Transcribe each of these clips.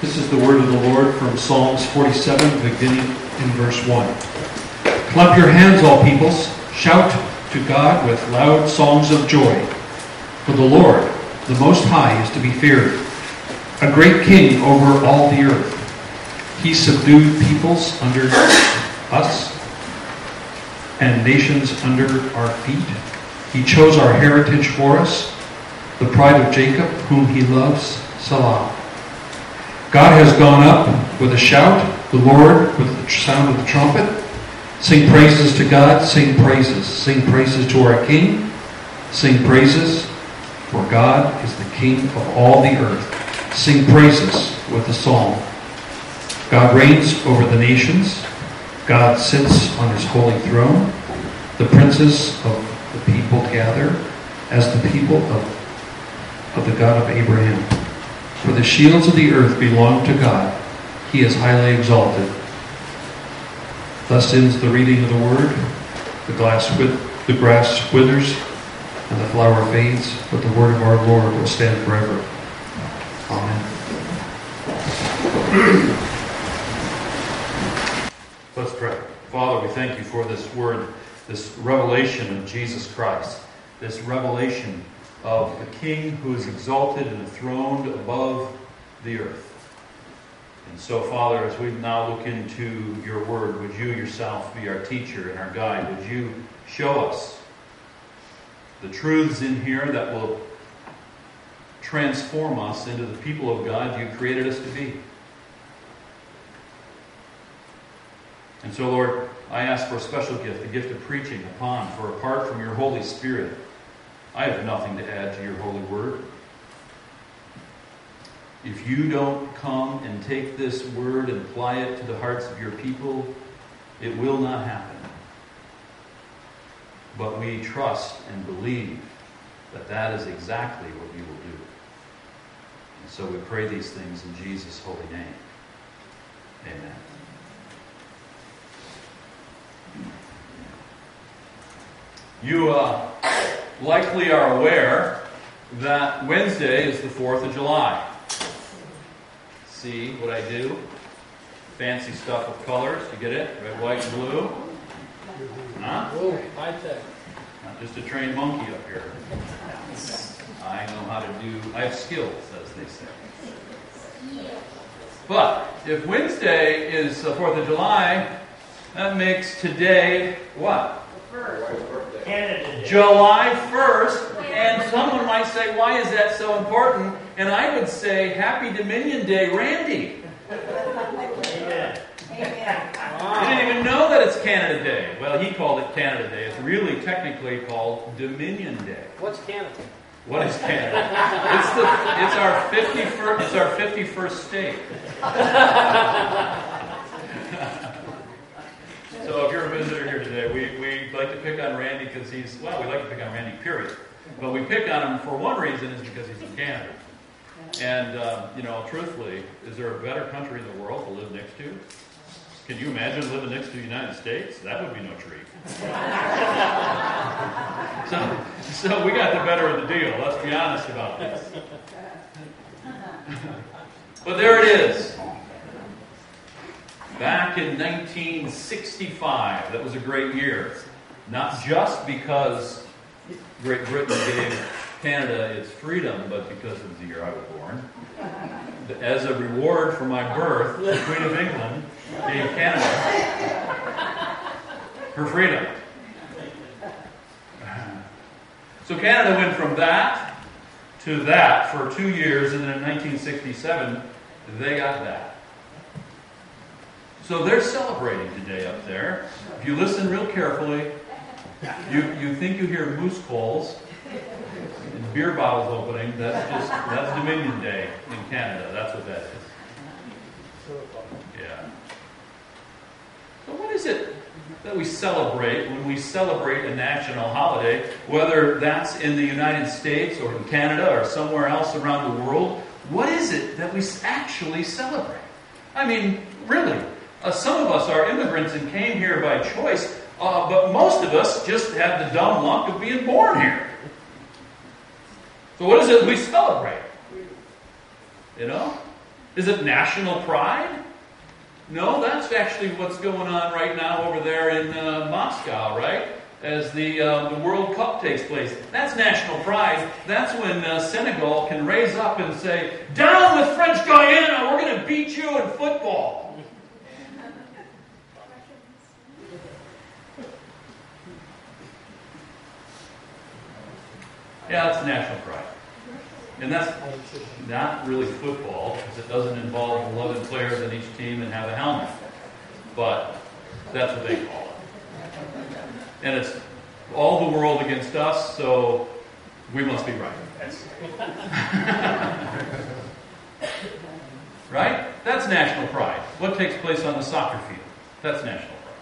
This is the word of the Lord from Psalms 47, beginning in verse 1. Clap your hands, all peoples. Shout to God with loud songs of joy. For the Lord, the Most High, is to be feared, a great king over all the earth. He subdued peoples under us and nations under our feet. He chose our heritage for us, the pride of Jacob, whom he loves, Selah. God has gone up with a shout, the Lord with the sound of the trumpet. Sing praises to God, sing praises. Sing praises to our King. Sing praises, for God is the King of all the earth. Sing praises with a psalm. God reigns over the nations. God sits on his holy throne. The princes of the people gather as the people of the God of Abraham. For the shields of the earth belong to God. He is highly exalted. Thus ends the reading of the word. The grass withers and the flower fades, but the word of our Lord will stand forever. Amen. Let's pray. Father, we thank you for this word, this revelation of Jesus Christ, this revelation of the King who is exalted and enthroned above the earth. And so, Father, as we now look into your word, would you yourself be our teacher and our guide? Would you show us the truths in here that will transform us into the people of God you created us to be? And so, Lord, I ask for a special gift, the gift of preaching upon, for apart from your Holy Spirit, I have nothing to add to your holy word. If you don't come and take this word and apply it to the hearts of your people, it will not happen. But we trust and believe that that is exactly what you will do. And so we pray these things in Jesus' holy name. Amen. You likely are aware that Wednesday is the 4th of July. See what I do? Fancy stuff with colors. You get it? Red, white, and blue. Huh? Whoa, high tech. Not just a trained monkey up here. I know how to do, I have skills, as they say. But if Wednesday is the 4th of July, that makes today what? July 1st, and someone might say, why is that so important? And I would say, Happy Dominion Day, Randy. Amen. You didn't even know that it's Canada Day. Well, he called it Canada Day. It's really technically called Dominion Day. What's Canada? What is Canada? It's our 51st state. So if you're a visitor here today, we like to pick on Randy because we like to pick on Randy, period. But we pick on him for one reason, is because he's in Canada. And, truthfully, is there a better country in the world to live next to? Can you imagine living next to the United States? That would be no treat. So we got the better of the deal. Let's be honest about this. But there it is. Back in 1965, that was a great year. Not just because Great Britain gave Canada its freedom, but because it was the year I was born. As a reward for my birth, the Queen of England gave Canada her freedom. So Canada went from that to that for 2 years, and then in 1967, they got that. So they're celebrating today up there. If you listen real carefully, you think you hear moose calls and beer bottles opening. That's Dominion Day in Canada. That's what that is. Yeah. So what is it that we celebrate when we celebrate a national holiday, whether that's in the United States or in Canada or somewhere else around the world? What is it that we actually celebrate? I mean, really. Some of us are immigrants and came here by choice, but most of us just have the dumb luck of being born here. So what is it we celebrate? You know? Is it national pride? No, that's actually what's going on right now over there in Moscow, right? As the World Cup takes place. That's national pride. That's when Senegal can raise up and say, "Down with French Guiana, we're going to beat you in football." Yeah, that's national pride. And that's not really football, because it doesn't involve 11 players in each team and have a helmet. But that's what they call it. And it's all the world against us, so we must be right. Right? That's national pride. What takes place on the soccer field? That's national pride.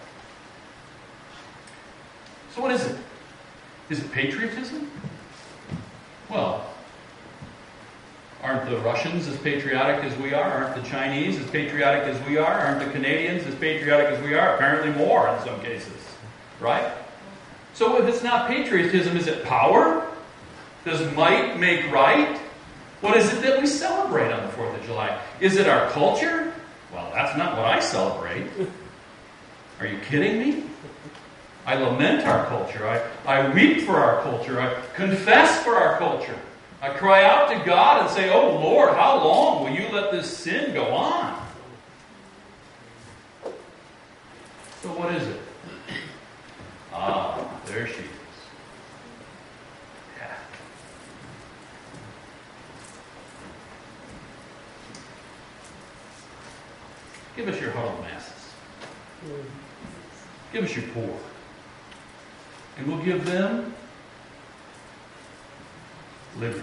So what is it? Is it patriotism? Well, aren't the Russians as patriotic as we are? Aren't the Chinese as patriotic as we are? Aren't the Canadians as patriotic as we are? Apparently more in some cases. Right? So if it's not patriotism, is it power? Does might make right? What is it that we celebrate on the 4th of July? Is it our culture? Well, that's not what I celebrate. Are you kidding me? I lament our culture. I weep for our culture. I confess for our culture. I cry out to God and say, "Oh Lord, how long will you let this sin go on?" So what is it? Ah, there she is. Yeah. Give us your huddled masses. Give us your poor. And we'll give them liberty.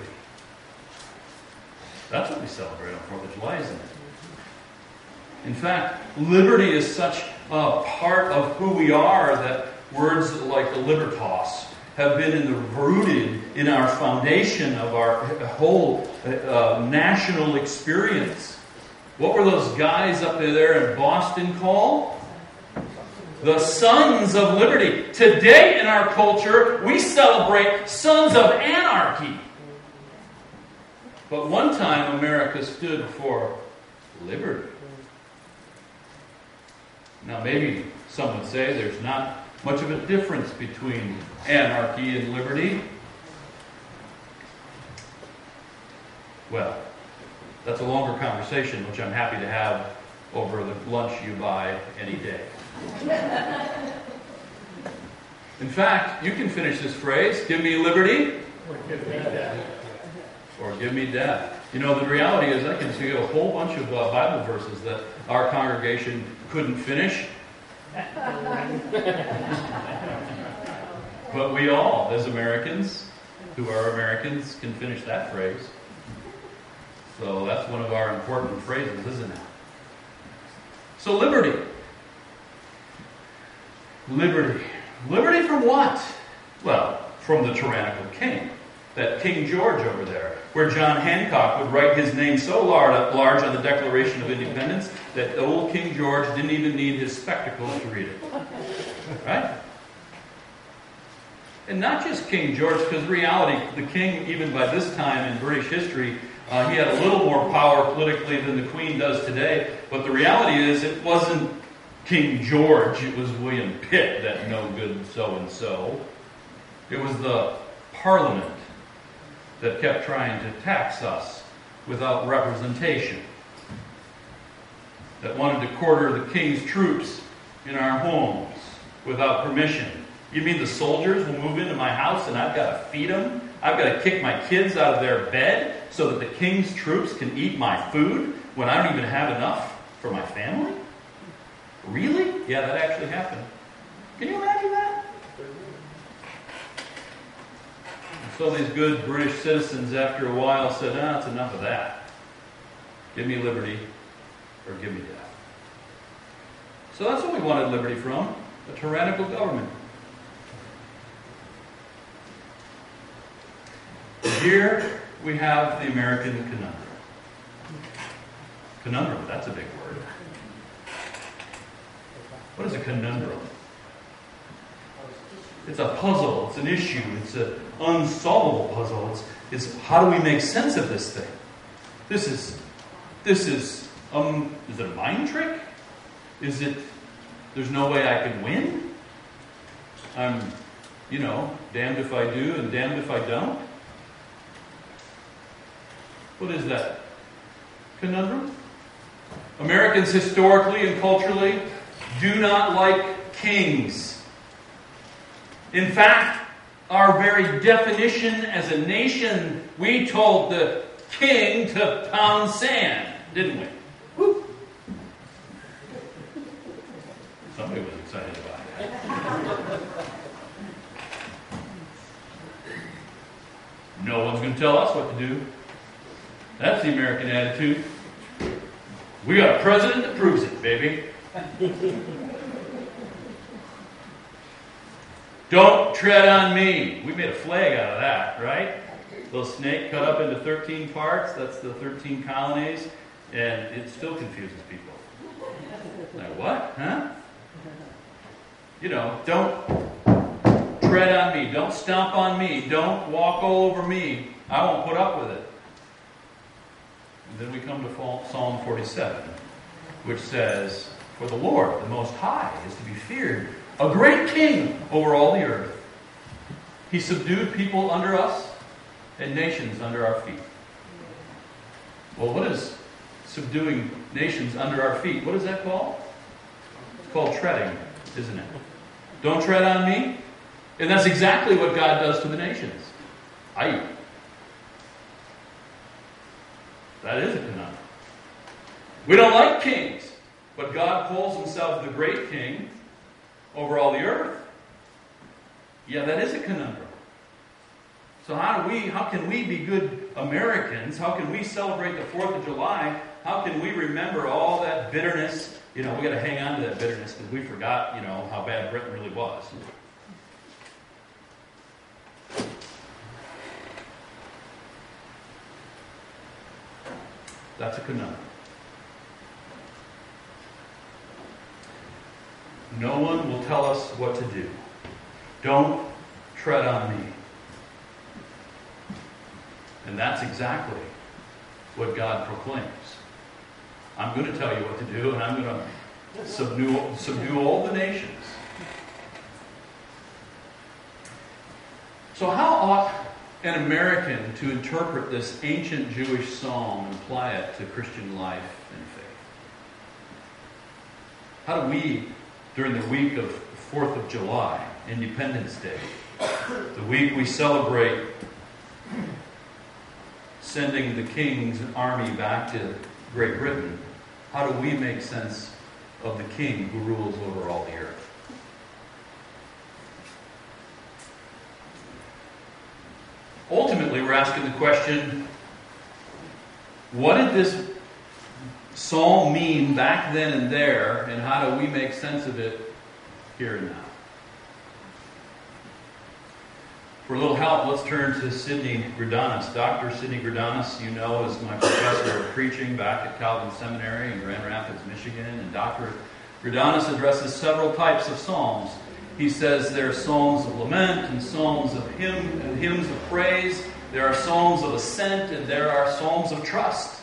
That's what we celebrate on 4th of July, isn't it? In fact, liberty is such a part of who we are that words like the libertas have been rooted in our foundation of our whole national experience. What were those guys up there in Boston called? The Sons of Liberty. Today in our culture, we celebrate Sons of Anarchy. But one time America stood for liberty. Now maybe some would say there's not much of a difference between anarchy and liberty. Well, that's a longer conversation, which I'm happy to have over the lunch you buy any day. In fact, you can finish this phrase, "Give me liberty, Or give me death." or give me death. You know, the reality is I can see a whole bunch of Bible verses that our congregation couldn't finish. But we all, as Americans, who are Americans, can finish that phrase. So that's one of our important phrases, isn't it? So liberty. Liberty. Liberty from what? Well, from the tyrannical king. That King George over there, where John Hancock would write his name so large on the Declaration of Independence that old King George didn't even need his spectacles to read it. Right? And not just King George, because in reality, the king, even by this time in British history, he had a little more power politically than the Queen does today. But the reality is, it wasn't King George, it was William Pitt, that no good so-and-so. It was the Parliament that kept trying to tax us without representation, that wanted to quarter the king's troops in our homes without permission. You mean the soldiers will move into my house and I've got to feed them? I've got to kick my kids out of their bed so that the king's troops can eat my food when I don't even have enough for my family? Really? Yeah, that actually happened. Can you imagine that? So these good British citizens, after a while, said, it's enough of that. Give me liberty or give me death. So that's what we wanted liberty from, a tyrannical government. Here we have the American conundrum. Conundrum, that's a big word. What is a conundrum? It's a puzzle, it's an issue, it's an unsolvable puzzle. It's how do we make sense of this thing? This is this is it a mind trick? Is it, there's no way I can win? I'm, damned if I do and damned if I don't? What is that? Conundrum? Americans historically and culturally do not like kings. In fact, our very definition as a nation, we told the king to pound sand, didn't we? Woo. Somebody was excited about that. No one's going to tell us what to do. That's the American attitude. We got a president that proves it, baby. Don't tread on me. We made a flag out of that, right? Little snake cut up into 13 parts. That's the 13 colonies. And it still confuses people. Like, what? Huh? Don't tread on me. Don't stomp on me. Don't walk all over me. I won't put up with it. And then we come to Psalm 47, which says, "For the Lord, the Most High, is to be feared, a great king over all the earth. He subdued people under us and nations under our feet." Well, what is subduing nations under our feet? What is that called? It's called treading, isn't it? Don't tread on me. And that's exactly what God does to the nations. That is a conundrum. We don't like kings, but God calls himself the great king over all the earth. Yeah, that is a conundrum. So how can we be good Americans? How can we celebrate the 4th of July? How can we remember all that bitterness? We got to hang on to that bitterness because we forgot, how bad Britain really was. That's a conundrum. No one will tell us what to do. Don't tread on me. And that's exactly what God proclaims. I'm going to tell you what to do, and I'm going to subdue all the nations. So how ought an American to interpret this ancient Jewish psalm and apply it to Christian life and faith? How do we, during the week of 4th of July, Independence Day, the week we celebrate sending the king's army back to Great Britain, how do we make sense of the king who rules over all the earth? Ultimately, we're asking the question, what did this psalm mean back then and there, and how do we make sense of it here and now? For a little help, let's turn to Sidney Greidanus. Dr. Sidney Greidanus, is my professor of preaching back at Calvin Seminary in Grand Rapids, Michigan. And Dr. Greidanus addresses several types of psalms. He says there are psalms of lament and psalms of hymns of praise. There are psalms of ascent and there are psalms of trust.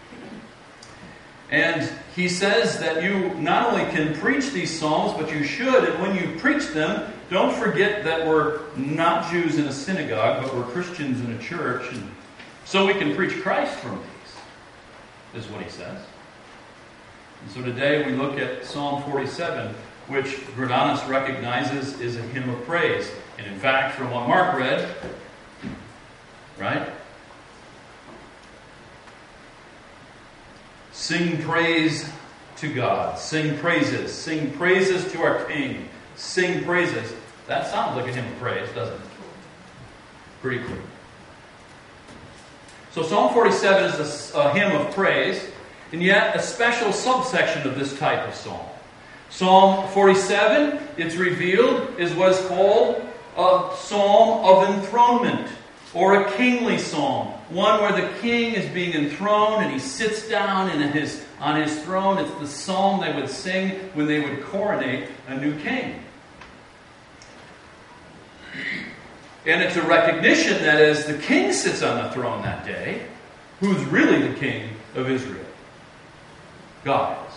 And he says that you not only can preach these psalms, but you should. And when you preach them, don't forget that we're not Jews in a synagogue, but we're Christians in a church. And so we can preach Christ from these, is what he says. And so today we look at Psalm 47, which Greidanus recognizes is a hymn of praise. And in fact, from what Mark read, right? Sing praise to God. Sing praises. Sing praises to our King. Sing praises. That sounds like a hymn of praise, doesn't it? Pretty clear. So Psalm 47 is a hymn of praise, and yet a special subsection of this type of psalm. Psalm 47, it's revealed, is what is called a psalm of enthronement, or a kingly psalm. One where the king is being enthroned and he sits down on his throne. It's the psalm they would sing when they would coronate a new king. And it's a recognition that as the king sits on the throne that day, who's really the king of Israel? God is.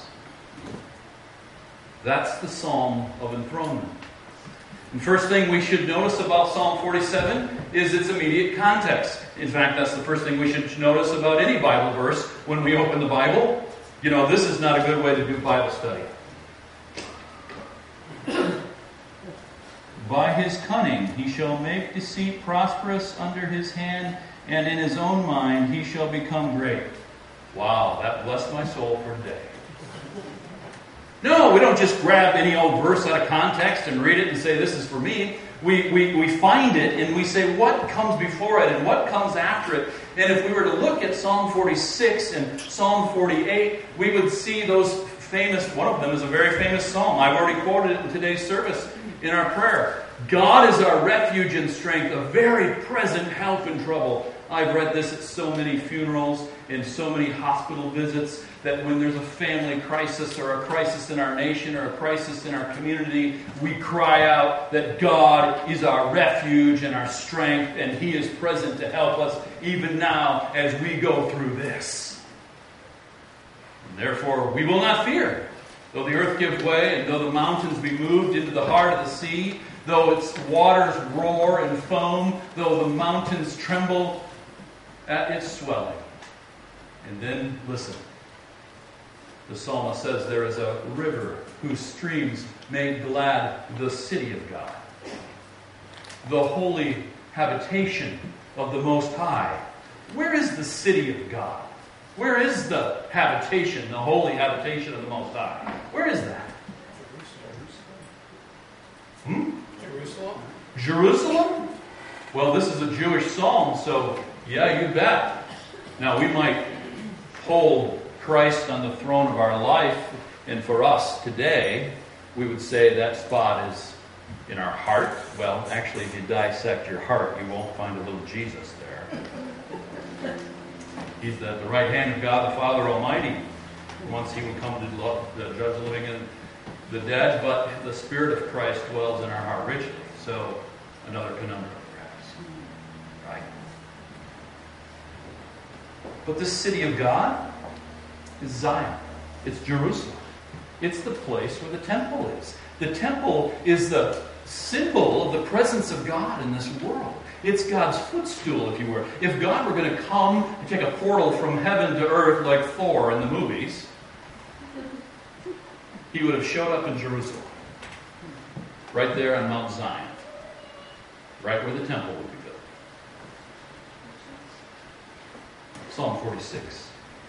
That's the Psalm of enthronement. And first thing we should notice about Psalm 47 is its immediate context. In fact, that's the first thing we should notice about any Bible verse when we open the Bible. You know, this is not a good way to do Bible study. By his cunning he shall make deceit prosperous under his hand, and in his own mind he shall become great. Wow, that blessed my soul for today. No, we don't just grab any old verse out of context and read it and say, this is for me. We find it and we say, what comes before it and what comes after it? And if we were to look at Psalm 46 and Psalm 48, we would see those famous, one of them is a very famous psalm. I've already quoted it in today's service in our prayer. God is our refuge and strength, a very present help in trouble. I've read this at so many funerals and so many hospital visits that when there's a family crisis or a crisis in our nation or a crisis in our community, we cry out that God is our refuge and our strength, and He is present to help us even now as we go through this. And therefore, we will not fear. Though the earth give way, and though the mountains be moved into the heart of the sea, though its waters roar and foam, though the mountains tremble at its swelling. And then, listen. The psalmist says there is a river whose streams make glad the city of God, the holy habitation of the Most High. Where is the city of God? Where is the habitation, the holy habitation of the Most High? Where is that? Jerusalem? Jerusalem? Well, this is a Jewish psalm, so yeah, you bet. Now, we might hold Christ on the throne of our life, and for us today, we would say that spot is in our heart. Well, actually, if you dissect your heart, you won't find a little Jesus there. He's at the right hand of God the Father Almighty. Once He would come to judge the living and the dead, but the Spirit of Christ dwells in our heart richly. So, another conundrum, perhaps. Right? But this city of God is Zion. It's Jerusalem. It's the place where the temple is. The temple is the symbol of the presence of God in this world. It's God's footstool, if you were. If God were going to come and take a portal from heaven to earth like Thor in the movies, He would have showed up in Jerusalem. Right there on Mount Zion. Right where the temple would be built. Psalm 46.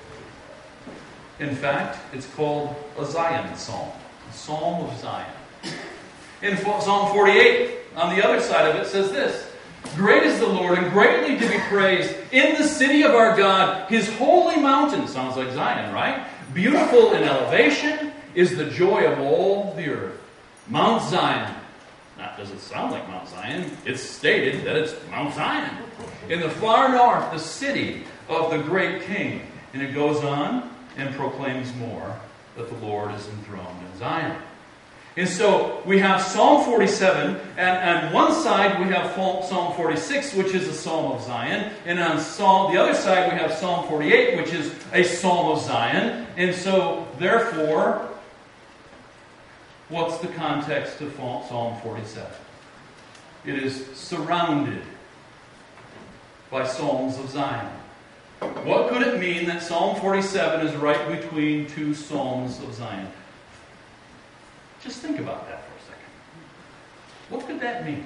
In fact, it's called a Zion psalm. A psalm of Zion. In Psalm 48, on the other side of it, says this. Great is the Lord and greatly to be praised in the city of our God, His holy mountain. Sounds like Zion, right? Beautiful in elevation is the joy of all the earth. Mount Zion. Not does it sound like Mount Zion. It's stated that it's Mount Zion. In the far north, the city of the great King. And it goes on and proclaims more that the Lord is enthroned in Zion. And so we have Psalm 47, and on one side we have Psalm 46, which is a Psalm of Zion, and on the other side we have Psalm 48, which is a Psalm of Zion. And so, therefore, what's the context of Psalm 47? It is surrounded by Psalms of Zion. What could it mean that Psalm 47 is right between two Psalms of Zion? Just think about that for a second. What could that mean?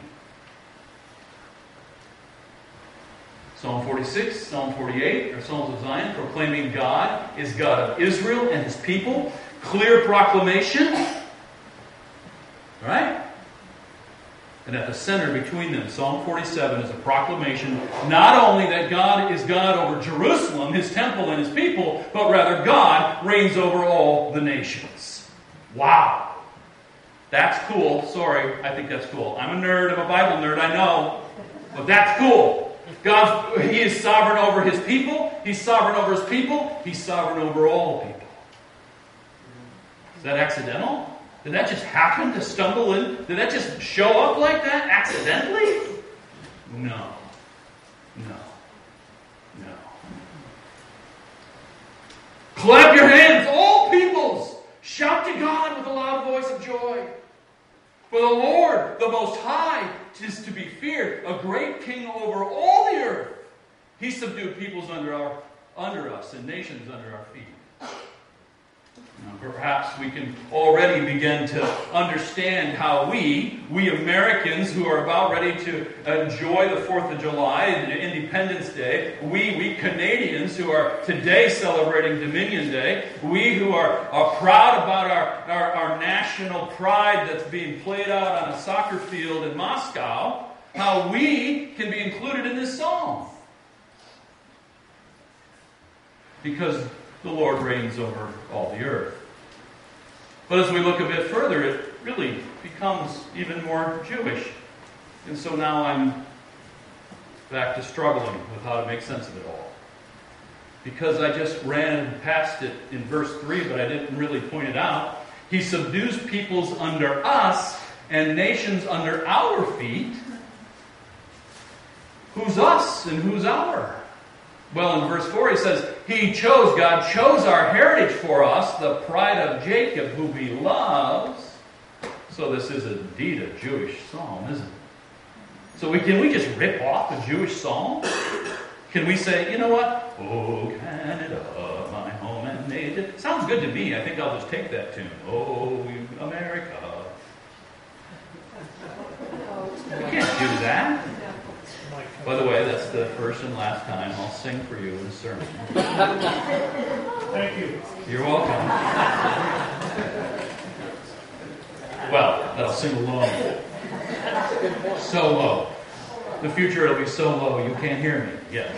Psalm 46, Psalm 48 are Psalms of Zion, proclaiming God is God of Israel and His people. Clear proclamation. Right? And at the center between them, Psalm 47 is a proclamation not only that God is God over Jerusalem, His temple and His people, but rather God reigns over all the nations. Wow. That's cool. Sorry, I think that's cool. I'm a nerd. I'm a Bible nerd, I know. But that's cool. He is sovereign over His people. He's sovereign over His people. He's sovereign over all people. Is that accidental? Did that just happen to stumble in? Did that just show up like that accidentally? No. Clap your hands, all people For the Lord, the Most High, is to be feared, a great king over all the earth. He subdued peoples under us and nations under our feet. Now, perhaps we can already begin to understand how we Americans who are about ready to enjoy the 4th of July and Independence Day, we Canadians who are today celebrating Dominion Day, we who are proud about our national pride that's being played out on a soccer field in Moscow, how we can be included in this psalm. Because the Lord reigns over all the earth. But as we look a bit further, it really becomes even more Jewish. And so now I'm back to struggling with how to make sense of it all. Because I just ran past it in verse 3, but I didn't really point it out. He subdues peoples under us and nations under our feet. Who's us and who's our? Well, in verse 4 he says, God chose our heritage for us, the pride of Jacob, whom he loves. So this is indeed a Jewish psalm, isn't it? So can we just rip off a Jewish psalm? Can we say, you know what? Oh, Canada, my home and native. Sounds good to me. I think I'll just take that tune. Oh, America. We can't do that. By the way, that's the first and last time I'll sing for you in a sermon. Thank you. You're welcome. Well, that'll sing along. So low. In the future it'll be so low you can't hear me. Yes.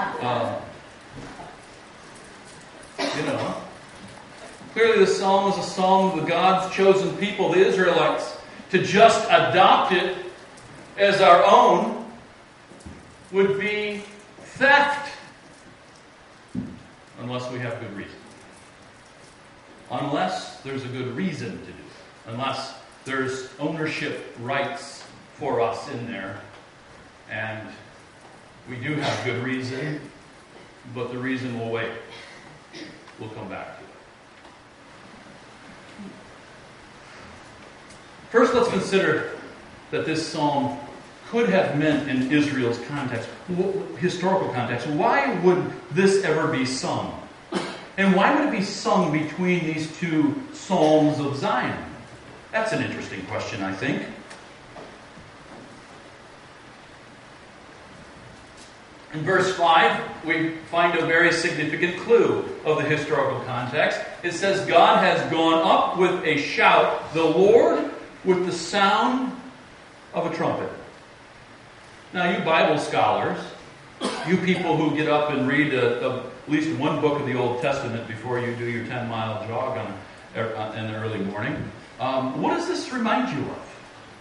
Clearly the psalm is a psalm of God's chosen people, the Israelites. To just adopt it as our own would be theft. Unless we have good reason. Unless there's a good reason to do it. Unless there's ownership rights for us in there. And we do have good reason, but the reason will wait. We'll come back to it. First, let's consider that this psalm could have meant in Israel's context, historical context. Why would this ever be sung? And why would it be sung between these two psalms of Zion? That's an interesting question, I think. In verse 5, we find a very significant clue of the historical context. It says, God has gone up with a shout, the Lord with the sound of a trumpet. Now, you Bible scholars, you people who get up and read at least one book of the Old Testament before you do your 10-mile jog in the early morning, what does this remind you of?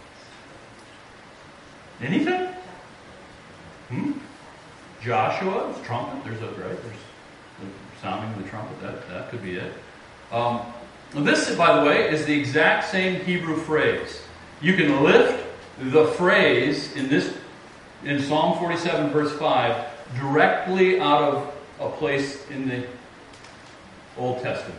Anything? Joshua's trumpet. There's sounding the trumpet. That could be it. This, by the way, is the exact same Hebrew phrase. You can lift the phrase in Psalm 47, verse 5, directly out of a place in the Old Testament.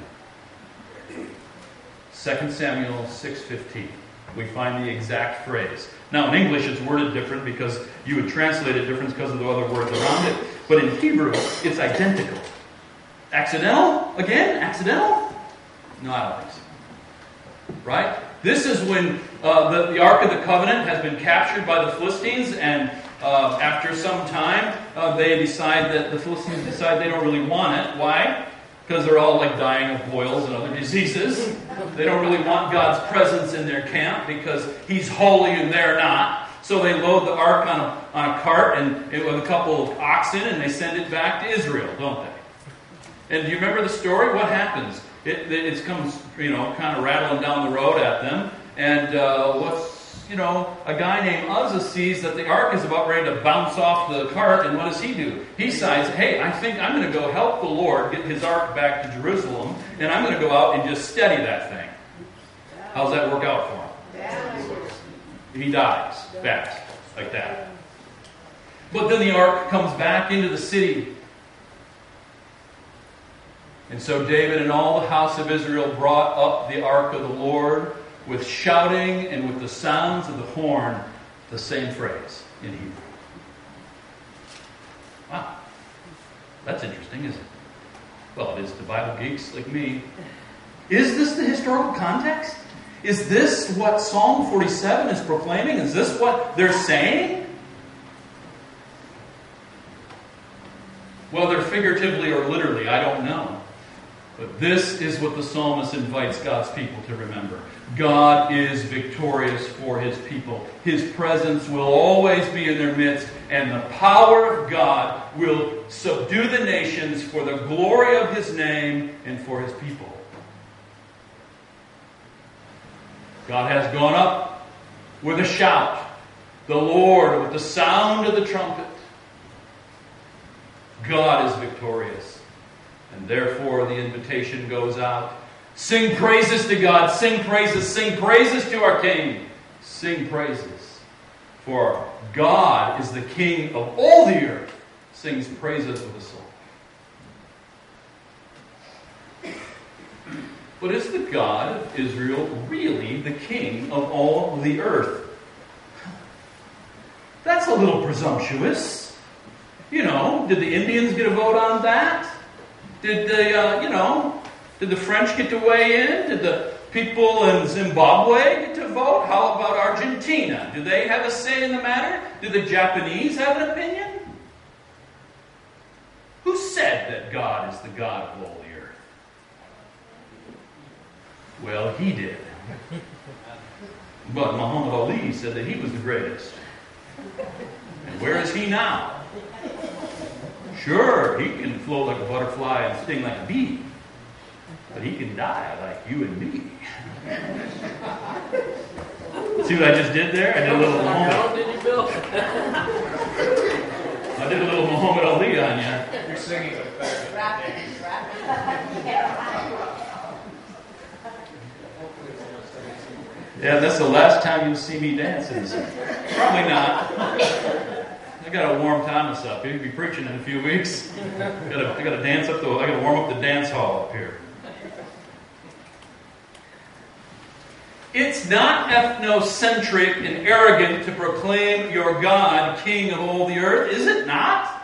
2 Samuel 6:15. We find the exact phrase. Now, in English, it's worded different because you would translate it different because of the other words around it. But in Hebrew, it's identical. Accidental? Again? Accidental? No, I don't think so. Right? This is when the Ark of the Covenant has been captured by the Philistines, and after some time, the Philistines decide they don't really want it. Why? Because they're all dying of boils and other diseases. They don't really want God's presence in their camp because He's holy and they're not. So they load the ark on a cart and with a couple of oxen, and they send it back to Israel, don't they? And do you remember the story? What happens? It comes, kind of rattling down the road at them, and a guy named Uzzah sees that the ark is about ready to bounce off the cart, and what does he do? He decides, hey, I think I'm going to go help the Lord get His ark back to Jerusalem, and I'm going to go out and just steady that thing. How's that work out for him? He dies fast, like that. But then the ark comes back into the city. And so David and all the house of Israel brought up the ark of the Lord with shouting and with the sounds of the horn, the same phrase in Hebrew. Wow. That's interesting, isn't it? Well, it is to Bible geeks like me. Is this the historical context? Is this what Psalm 47 is proclaiming? Is this what they're saying? Whether figuratively or literally, I don't know. But this is what the psalmist invites God's people to remember. God is victorious for His people. His presence will always be in their midst, and the power of God will subdue the nations for the glory of His name and for His people. God has gone up with a shout, the Lord with the sound of the trumpet. God is victorious. And therefore the invitation goes out. Sing praises to God. Sing praises to our King. Sing praises. For God is the King of all the earth. Sings praises with a song. But is the God of Israel really the King of all the earth? That's a little presumptuous. Did the Indians get a vote on that? Did the French get to weigh in? Did the people in Zimbabwe get to vote? How about Argentina? Do they have a say in the matter? Do the Japanese have an opinion? Who said that God is the God of all the earth? Well, He did. But Muhammad Ali said that he was the greatest. And where is he now? Sure, he can float like a butterfly and sting like a bee. But he can die like you and me. See what I just did there? I did a little Muhammad. Did you, Bill? I did a little Muhammad Ali on you. You're singing it back. Yeah, that's the last time you'll see me dance in this. Probably not. I gotta warm Thomas up. He'll be preaching in a few weeks. I gotta dance up I gotta warm up the dance hall up here. It's not ethnocentric and arrogant to proclaim your God King of all the earth, is it not?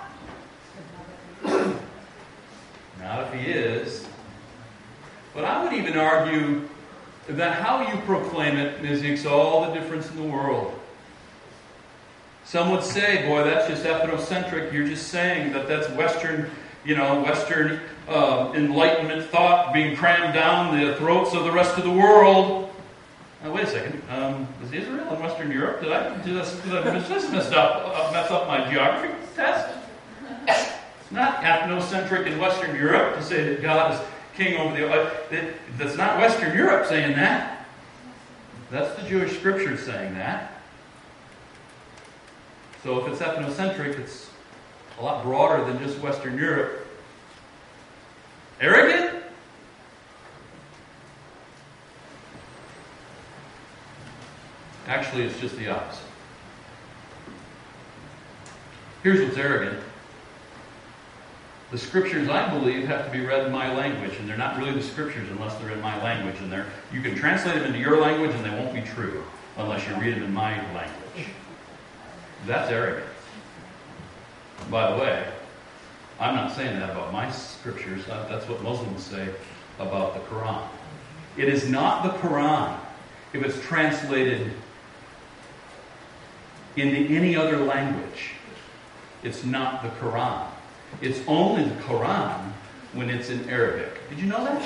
Not if He is. But I would even argue that how you proclaim it makes all the difference in the world. Some would say, boy, that's just ethnocentric. You're just saying that that's Western Enlightenment thought being crammed down the throats of the rest of the world. Wait a second. Is Israel in Western Europe? Did I just mess up my geography test? It's not ethnocentric in Western Europe to say that God is king over the earth. That's not Western Europe saying that. That's the Jewish scriptures saying that. So if it's ethnocentric, it's a lot broader than just Western Europe. Arrogant? Actually, it's just the opposite. Here's what's arrogant. The scriptures, I believe, have to be read in my language, and they're not really the scriptures unless they're in my language. And you can translate them into your language, and they won't be true unless you read them in my language. That's arrogant. By the way, I'm not saying that about my scriptures. That's what Muslims say about the Quran. It is not the Quran if it's translated into any other language. It's not the Quran. It's only the Quran when it's in Arabic. Did you know that?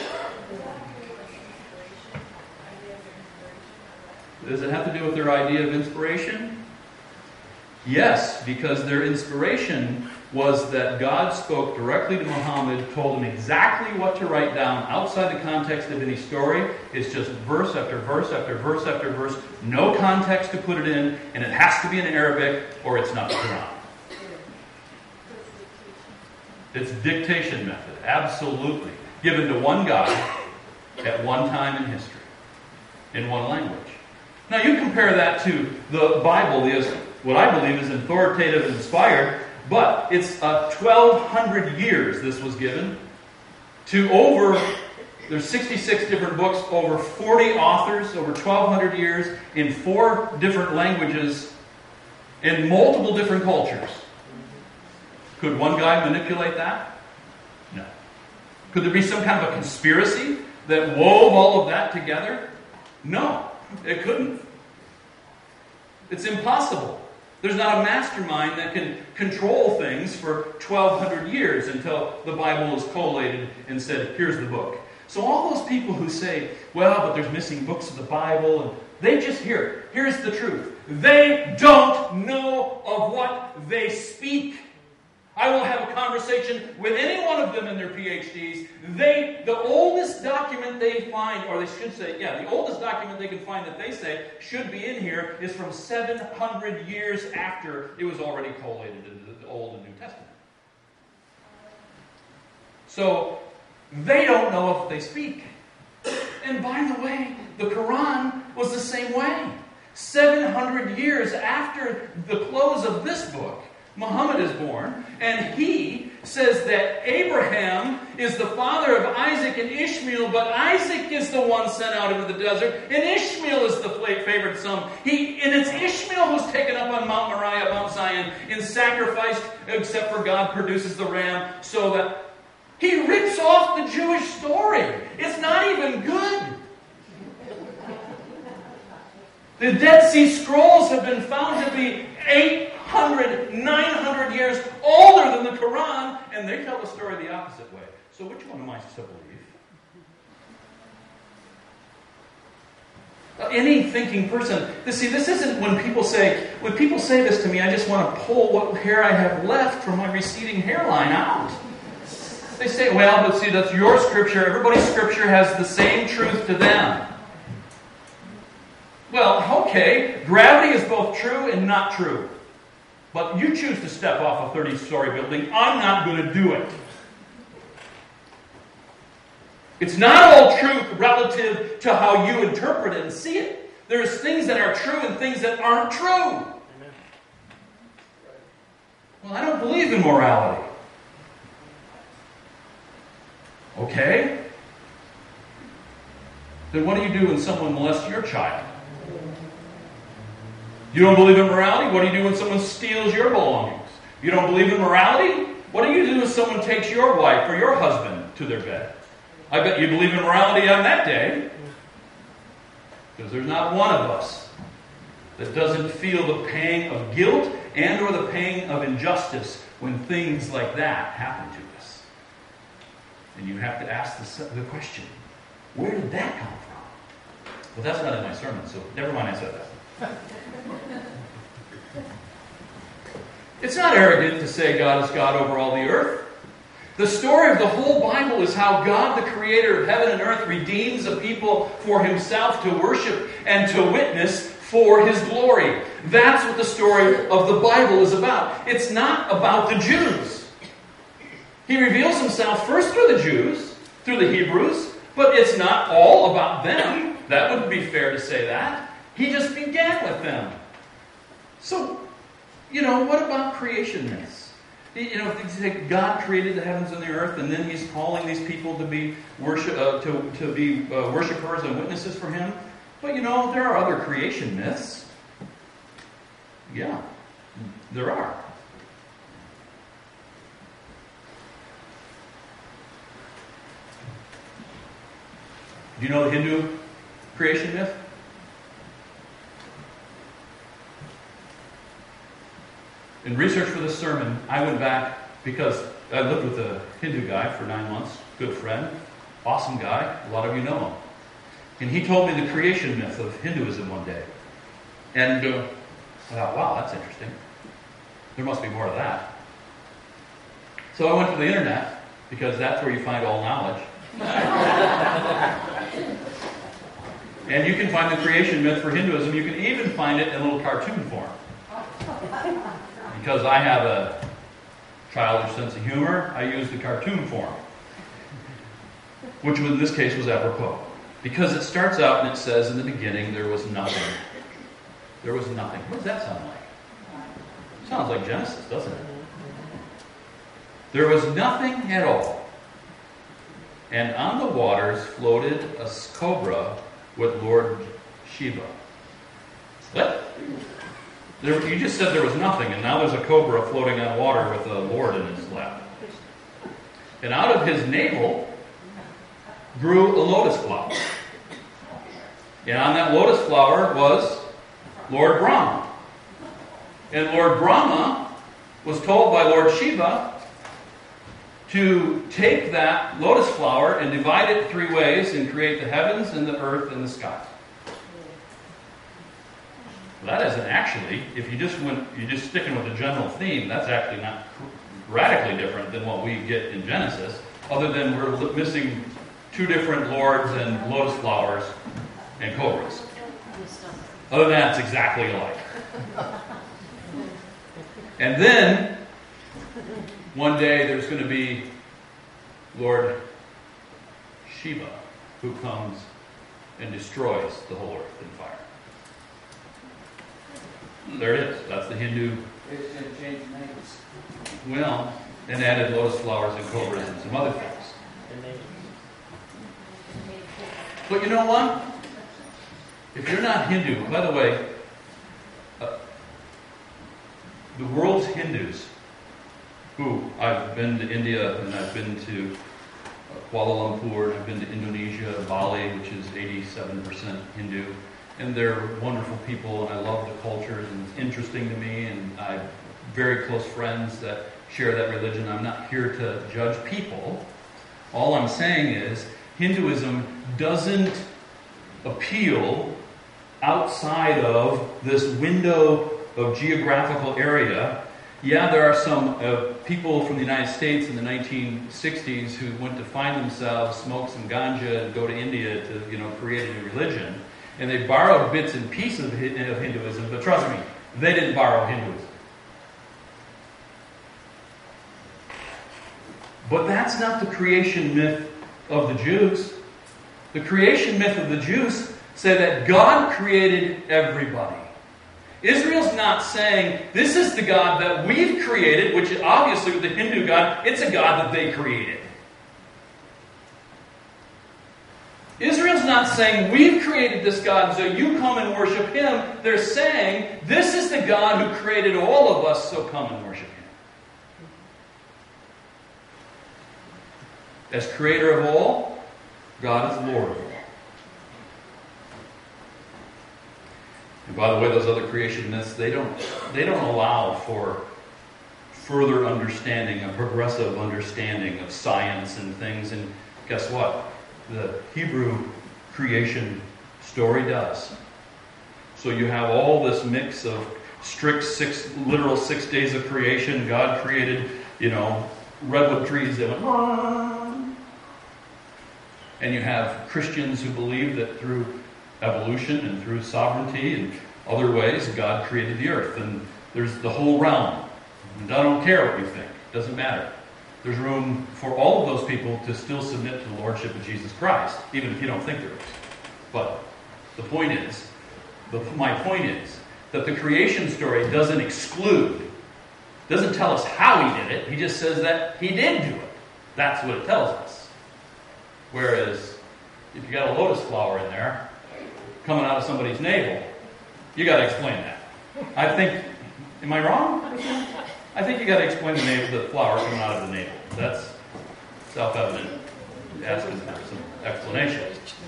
Does it have to do with their idea of inspiration? Yes, because their inspiration was that God spoke directly to Muhammad, told him exactly what to write down outside the context of any story. It's just verse after verse after verse after verse, no context to put it in, and it has to be in Arabic or it's not the Quran. It's dictation method, absolutely. Given to one guy at one time in history, in one language. Now you compare that to the Bible, what I believe is authoritative and inspired, but it's 1,200 years this was given to over There's 66 different books, over 40 authors, over 1,200 years, in 4 different languages, in multiple different cultures. Could one guy manipulate that? No. Could there be some kind of a conspiracy that wove all of that together? No, it couldn't. It's impossible. There's not a mastermind that can control things for 1,200 years until the Bible is collated and said, here's the book. So all those people who say, well, but there's missing books of the Bible, and they just here's the truth. They don't know of what they speak. I will have a conversation with any one of them in their PhDs. The oldest document they find, or they should say, the oldest document they can find that they say should be in here is from 700 years after it was already collated into the Old and New Testament. So, they don't know if they speak. And by the way, the Quran was the same way. 700 years after the close of this book, Muhammad is born, and he says that Abraham is the father of Isaac and Ishmael, but Isaac is the one sent out into the desert, and Ishmael is the favored son. And it's Ishmael who's taken up on Mount Moriah, Mount Zion, and sacrificed, except for God produces the ram, so that he rips off the Jewish story. It's not even good. The Dead Sea Scrolls have been found to be 800, 900 years older than the Quran, and they tell the story the opposite way. So which one am I to believe? Any thinking person, this isn't when people say this to me, I just want to pull what hair I have left from my receding hairline out. They say, well, but see, that's your scripture. Everybody's scripture has the same truth to them. Well, okay, gravity is both true and not true. But you choose to step off a 30-story building. I'm not going to do it. It's not all truth relative to how you interpret it and see it. There's things that are true and things that aren't true. Amen. Well, I don't believe in morality. Okay? Then what do you do when someone molests your child? You don't believe in morality? What do you do when someone steals your belongings? You don't believe in morality? What do you do when someone takes your wife or your husband to their bed? I bet you believe in morality on that day. Because there's not one of us that doesn't feel the pang of guilt and or the pang of injustice when things like that happen to us. And you have to ask the question, where did that come from? Well, that's not in my sermon, so never mind I said that. It's not arrogant to say God is God over all the earth. The story of the whole Bible is how God, the creator of heaven and earth, redeems a people for himself to worship and to witness for his glory. That's what the story of the Bible is about. It's not about the Jews. He reveals himself first through the Jews, through the Hebrews, but it's not all about them. That wouldn't be fair to say that. He just began with them. So, what about creation myths? If you say God created the heavens and the earth, and then he's calling these people to be worshipers and witnesses for him. But there are other creation myths. Yeah, there are. Do you know the Hindu creation myth? In research for this sermon, I went back because I lived with a Hindu guy for 9 months, good friend, awesome guy, a lot of you know him. And he told me the creation myth of Hinduism one day. And I thought, wow, that's interesting. There must be more of that. So I went to the internet, because that's where you find all knowledge. And you can find the creation myth for Hinduism. You can even find it in a little cartoon form. Because I have a childish sense of humor, I use the cartoon form. Which in this case was apropos. Because it starts out and it says, in the beginning, there was nothing. There was nothing. What does that sound like? Sounds like Genesis, doesn't it? There was nothing at all. And on the waters floated a cobra with Lord Shiva. What? You just said there was nothing, and now there's a cobra floating on water with a lord in his lap. And out of his navel grew a lotus flower. And on that lotus flower was Lord Brahma. And Lord Brahma was told by Lord Shiva to take that lotus flower and divide it 3 ways and create the heavens and the earth and the sky. Well, that isn't actually, if you're just sticking with the general theme, that's actually not radically different than what we get in Genesis, other than we're missing 2 different lords and lotus flowers and cobras. Other than that, it's exactly alike. And then, one day there's going to be Lord Shiva, who comes and destroys the whole earth in fire. There it is. That's the Hindu. It's going to change names. Well, and added lotus flowers and cobras and some other things. But you know what? If you're not Hindu, by the way, the world's Hindus, who I've been to India and I've been to Kuala Lumpur, and I've been to Indonesia, Bali, which is 87% Hindu, and they're wonderful people, and I love the cultures, and it's interesting to me, and I have very close friends that share that religion. I'm not here to judge people. All I'm saying is Hinduism doesn't appeal outside of this window of geographical area. Yeah, there are some people from the United States in the 1960s who went to find themselves, smoke some ganja, and go to India to create a new religion. And they borrowed bits and pieces of Hinduism, but trust me, they didn't borrow Hinduism. But that's not the creation myth of the Jews. The creation myth of the Jews said that God created everybody. Israel's not saying, this is the God that we've created, which obviously with the Hindu God, it's a God that they created. Israel's not saying, we've created this God, so you come and worship Him. They're saying, this is the God who created all of us, so come and worship Him. As creator of all, God is Lord of all. And by the way, those other creation myths, they don't allow for further understanding, a progressive understanding of science and things. And guess what? The Hebrew creation story does. So you have all this mix of strict literal 6 days of creation. God created, redwood trees that went, and you have Christians who believe that through evolution and through sovereignty and other ways, God created the earth. And there's the whole realm. And I don't care what you think. It doesn't matter. There's room for all of those people to still submit to the Lordship of Jesus Christ, even if you don't think there is. But my point is that the creation story doesn't exclude, doesn't tell us how He did it. He just says that He did do it. That's what it tells us. Whereas, if you got a lotus flower in there, coming out of somebody's navel, you got to explain that. Am I wrong? I think you got to explain the flower coming out of the navel. That's self-evident. Asking for some explanation.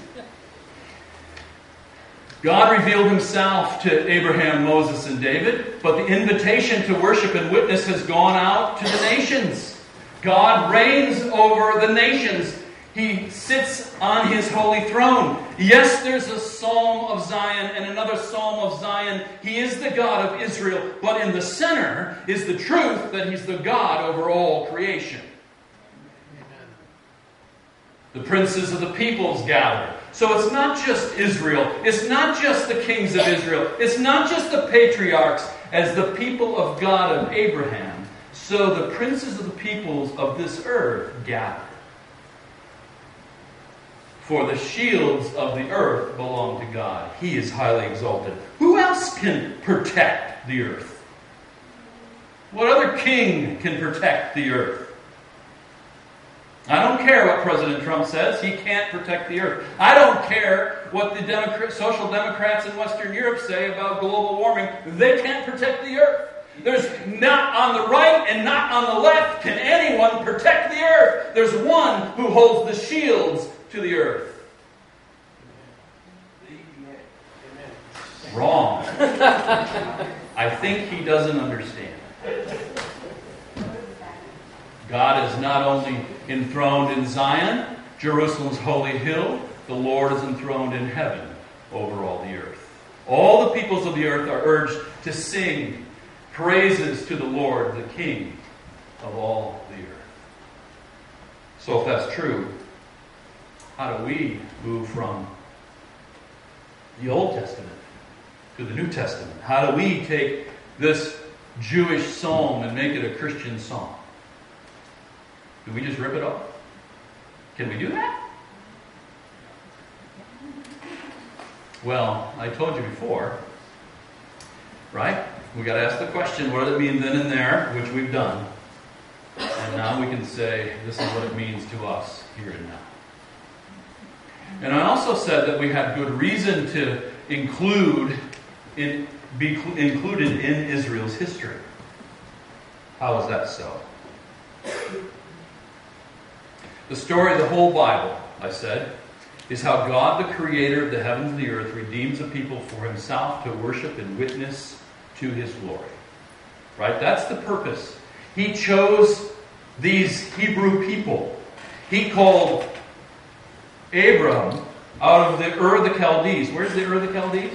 God revealed Himself to Abraham, Moses, and David, but the invitation to worship and witness has gone out to the nations. God reigns over the nations. He sits on His holy throne. Yes, there's a Psalm of Zion and another Psalm of Zion. He is the God of Israel. But in the center is the truth that He's the God over all creation. Amen. The princes of the peoples gather. So it's not just Israel. It's not just the kings of Israel. It's not just the patriarchs. As the people of God of Abraham, so the princes of the peoples of this earth gather. For the shields of the earth belong to God. He is highly exalted. Who else can protect the earth? What other king can protect the earth? I don't care what President Trump says. He can't protect the earth. I don't care what the social democrats in Western Europe say about global warming. They can't protect the earth. There's not on the right and not on the left can anyone protect the earth. There's one who holds the shields to the earth. Wrong. I think he doesn't understand. God is not only enthroned in Zion, Jerusalem's holy hill, the Lord is enthroned in heaven over all the earth. All the peoples of the earth are urged to sing praises to the Lord, the King of all the earth. So if that's true, how do we move from the Old Testament to the New Testament? How do we take this Jewish psalm and make it a Christian song? Do we just rip it off? Can we do that? Well, I told you before, right? We got to ask the question, what does it mean then and there, which we've done. And now we can say, this is what it means to us here and now. And I also said that we had good reason to be included in Israel's history. How is that so? The story of the whole Bible, I said, is how God, the creator of the heavens and the earth, redeems a people for himself to worship and witness to his glory. Right? That's the purpose. He chose these Hebrew people. He called Abram out of the Ur of the Chaldees. Where's the Ur of the Chaldees?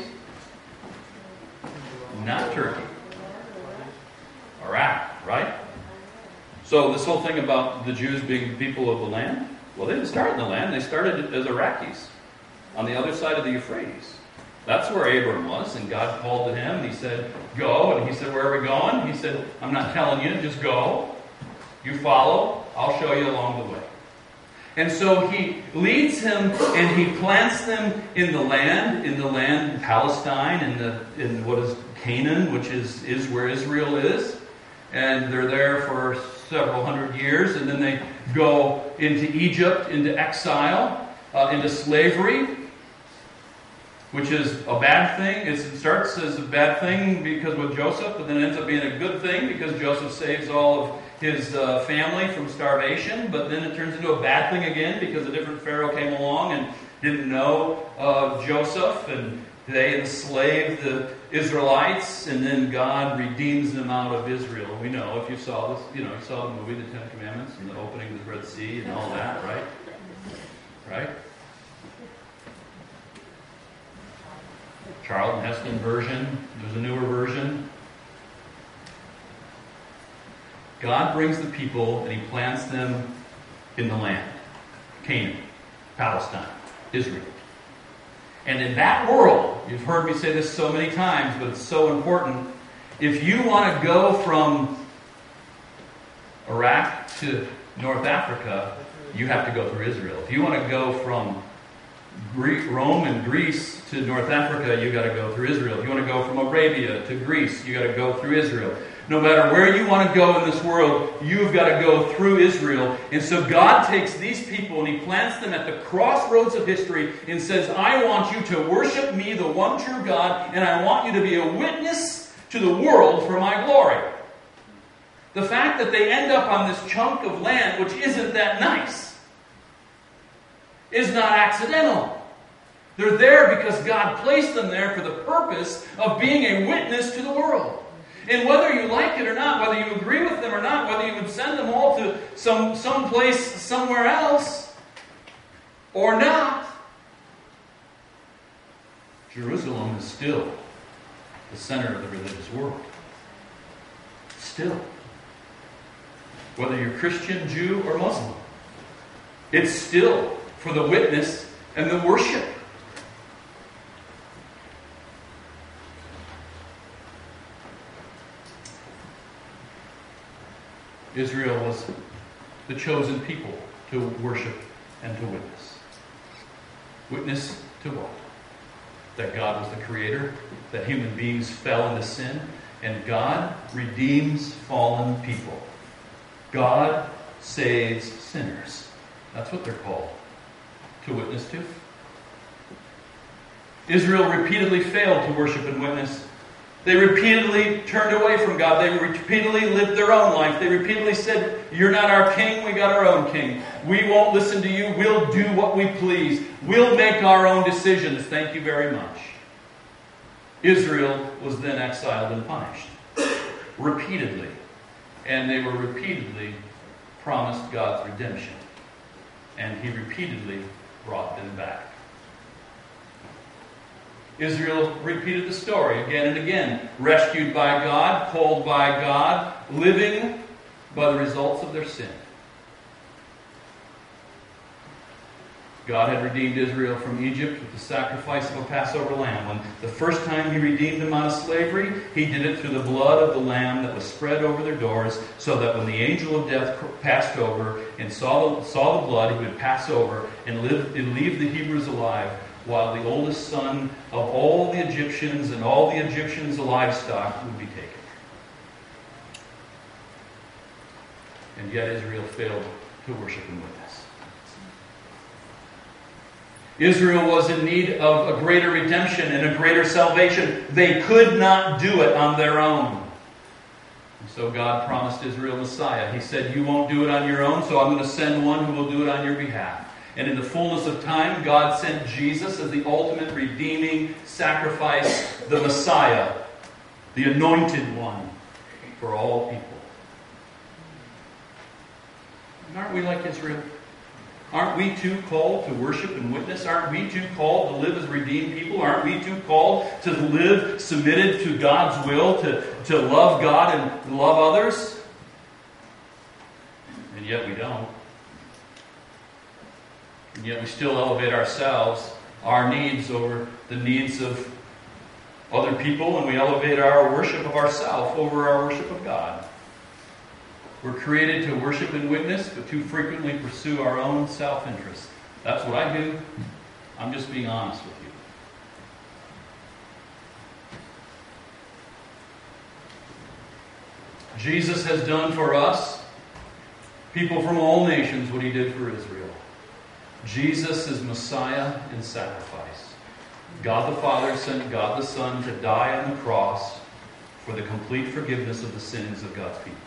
Not Turkey. Iraq, right? So this whole thing about the Jews being people of the land, well, they didn't start in the land. They started as Iraqis on the other side of the Euphrates. That's where Abram was, and God called to him, and he said, go. And he said, where are we going? He said, I'm not telling you, just go. You follow. I'll show you along the way. And so he leads him, and he plants them in the land, Palestine, in what is Canaan, which is where Israel is. And they're there for several hundred years, and then they go into Egypt, into exile, into slavery, which is a bad thing. It starts as a bad thing because with Joseph, but then it ends up being a good thing because Joseph saves all of his family from starvation. But then it turns into a bad thing again because a different Pharaoh came along and didn't know Joseph, and they enslaved the Israelites, and then God redeems them out of Israel. We know, if you saw this, you saw the movie, The Ten Commandments, and the opening of the Red Sea and all that, right? Right? Charlton Heston version. There's a newer version. God brings the people and he plants them in the land. Canaan, Palestine, Israel. And in that world, you've heard me say this so many times, but it's so important. If you want to go from Iraq to North Africa, you have to go through Israel. If you want to go from Rome and Greece to North Africa, you got to go through Israel. If you want to go from Arabia to Greece, you got to go through Israel. No matter where you want to go in this world, you've got to go through Israel. And so God takes these people and he plants them at the crossroads of history and says, I want you to worship me, the one true God, and I want you to be a witness to the world for my glory. The fact that they end up on this chunk of land, which isn't that nice, is not accidental. They're there because God placed them there for the purpose of being a witness to the world. And whether you like it or not, whether you agree with them or not, whether you would send them all to some place somewhere else or not, Jerusalem is still the center of the religious world. Still. Whether you're Christian, Jew, or Muslim. It's still for the witness and the worship. Israel was the chosen people to worship and to witness. Witness to what? That God was the creator, that human beings fell into sin, and God redeems fallen people. God saves sinners. That's what they're called to witness to. Israel repeatedly failed to worship and witness. They repeatedly turned away from God. They repeatedly lived their own life. They repeatedly said, "You're not our king, we got our own king. We won't listen to you, we'll do what we please. We'll make our own decisions, thank you very much." Israel was then exiled and punished. Repeatedly. And they were repeatedly promised God's redemption. And He repeatedly brought them back. Israel repeated the story again and again. Rescued by God, called by God, living by the results of their sin. God had redeemed Israel from Egypt with the sacrifice of a Passover lamb. When the first time He redeemed them out of slavery, He did it through the blood of the lamb that was spread over their doors, so that when the angel of death passed over and saw the blood, he would pass over and leave the Hebrews alive, while the oldest son of all the Egyptians and all the Egyptians' livestock would be taken. And yet Israel failed to worship and witness. Israel was in need of a greater redemption and a greater salvation. They could not do it on their own. And so God promised Israel Messiah. He said, "You won't do it on your own, so I'm going to send one who will do it on your behalf." And in the fullness of time, God sent Jesus as the ultimate redeeming sacrifice, the Messiah, the anointed one for all people. And aren't we like Israel? Aren't we too called to worship and witness? Aren't we too called to live as redeemed people? Aren't we too called to live submitted to God's will, to love God and love others? And yet we don't. And yet we still elevate ourselves, our needs, over the needs of other people, and we elevate our worship of ourselves over our worship of God. We're created to worship and witness, but too frequently pursue our own self-interest. That's what I do. I'm just being honest with you. Jesus has done for us, people from all nations, what He did for Israel. Jesus is Messiah and sacrifice. God the Father sent God the Son to die on the cross for the complete forgiveness of the sins of God's people.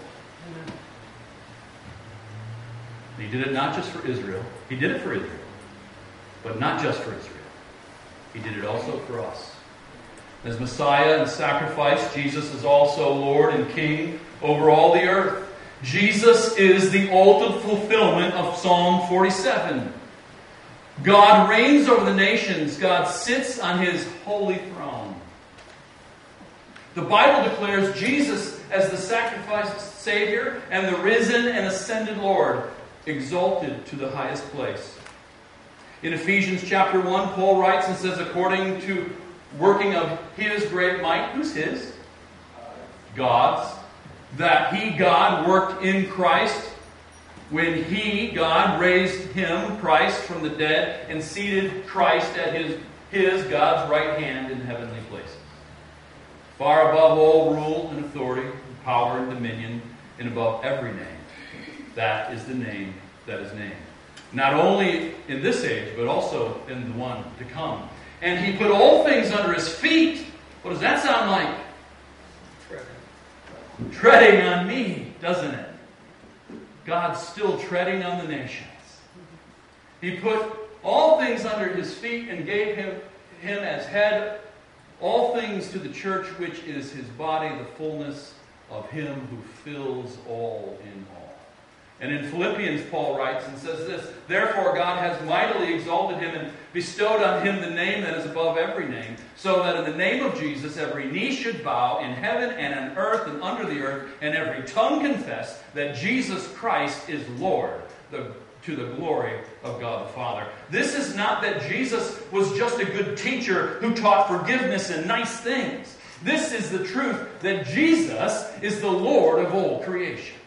He did it not just for Israel. He did it for Israel. But not just for Israel. He did it also for us. As Messiah and sacrifice, Jesus is also Lord and King over all the earth. Jesus is the ultimate fulfillment of Psalm 47. God reigns over the nations. God sits on His holy throne. The Bible declares Jesus as the sacrificed Savior and the risen and ascended Lord, exalted to the highest place. In Ephesians chapter 1, Paul writes and says, according to working of His great might, who's His? God's. That He, God, worked in Christ when He, God, raised Him, Christ, from the dead and seated Christ at His God's right hand in heavenly places. Far above all rule and authority, and power and dominion, and above every name. That is the name that is named. Not only in this age, but also in the one to come. And He put all things under His feet. What does that sound like? Treading on me, doesn't it? God's still treading on the nations. He put all things under His feet and gave him as head all things to the church, which is His body, the fullness of Him who fills all in all. And in Philippians, Paul writes and says this, therefore God has mightily exalted Him and bestowed on Him the name that is above every name, so that in the name of Jesus every knee should bow in heaven and on earth and under the earth, and every tongue confess that Jesus Christ is Lord, to the glory of God the Father. This is not that Jesus was just a good teacher who taught forgiveness and nice things. This is the truth that Jesus is the Lord of all creation.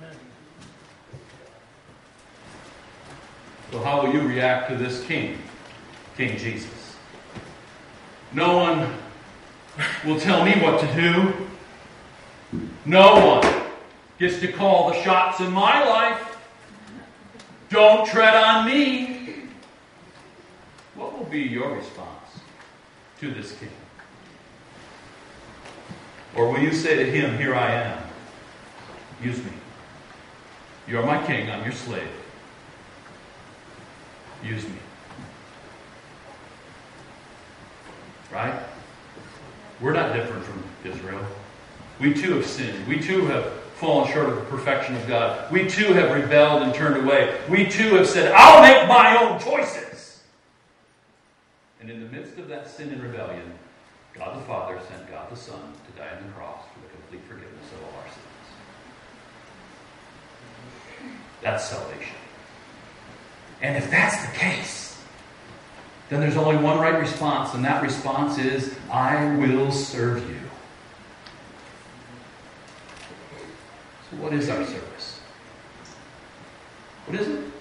So how will you react to this King, King Jesus? No one will tell me what to do. No one gets to call the shots in my life. Don't tread on me. What will be your response to this king? Or will you say to him, here I am. Use me. You are my king, I'm your slave. Use me. Right? We're not different from Israel. We too have sinned. We too have fallen short of the perfection of God. We too have rebelled and turned away. We too have said, I'll make my own choices. And in the midst of that sin and rebellion, God the Father sent God the Son to die on the cross for the complete forgiveness of all our sins. That's salvation. And if that's the case, then there's only one right response, and that response is, I will serve you. So what is our service? What is it?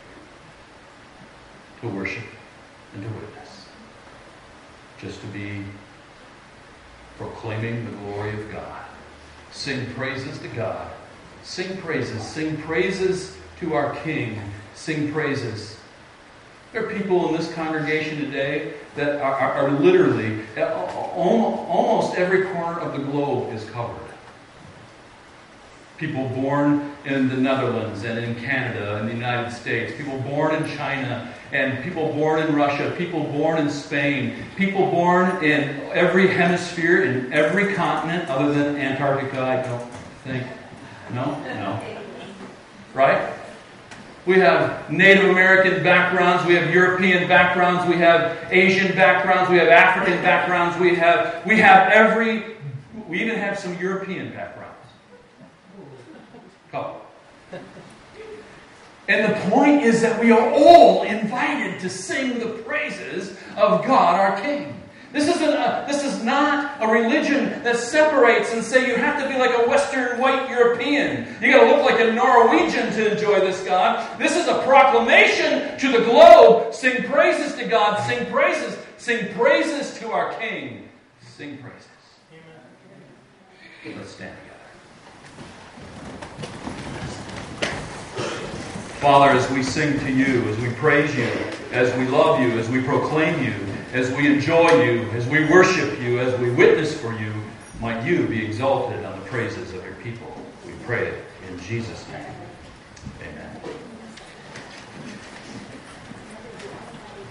To worship and to witness. Just to be proclaiming the glory of God. Sing praises to God. Sing praises to our King. Sing praises. There are people in this congregation today that are literally, almost every corner of the globe is covered. People born in the Netherlands and in Canada and the United States. People born in China and people born in Russia. People born in Spain. People born in every hemisphere, in every continent other than Antarctica, I don't think. No. Right? We have Native American backgrounds. We have European backgrounds. We have Asian backgrounds. We have African backgrounds. We even have some European backgrounds. Couple. And the point is that we are all invited to sing the praises of God our King. This is not a religion that separates and say you have to be like a Western white European. You got to look like a Norwegian to enjoy this God. This is a proclamation to the globe. Sing praises to God. Sing praises. Sing praises to our King. Sing praises. Amen. Let's stand together. Father, as we sing to you, as we praise you, as we love you, as we proclaim you, as we enjoy you, as we worship you, as we witness for you, might you be exalted on the praises of your people. We pray it in Jesus' name. Amen.